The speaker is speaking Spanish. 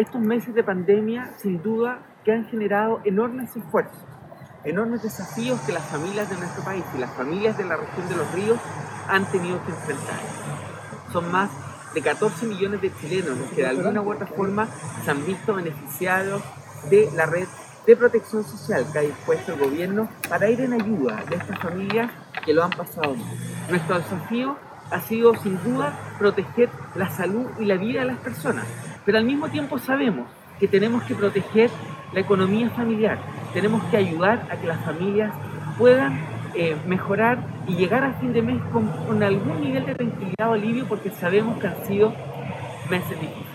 estos meses de pandemia, sin duda, que han generado enormes esfuerzos, enormes desafíos que las familias de nuestro país y las familias de la región de Los Ríos han tenido que enfrentar. Son más de 14 millones de chilenos los que de alguna u otra forma se han visto beneficiados de la red de protección social que ha dispuesto el gobierno para ir en ayuda de estas familias que lo han pasado mal. Nuestro desafío ha sido sin duda proteger la salud y la vida de las personas, pero al mismo tiempo sabemos que tenemos que proteger la economía familiar, tenemos que ayudar a que las familias puedan mejorar y llegar a fin de mes con algún nivel de tranquilidad o alivio, porque sabemos que han sido meses difíciles.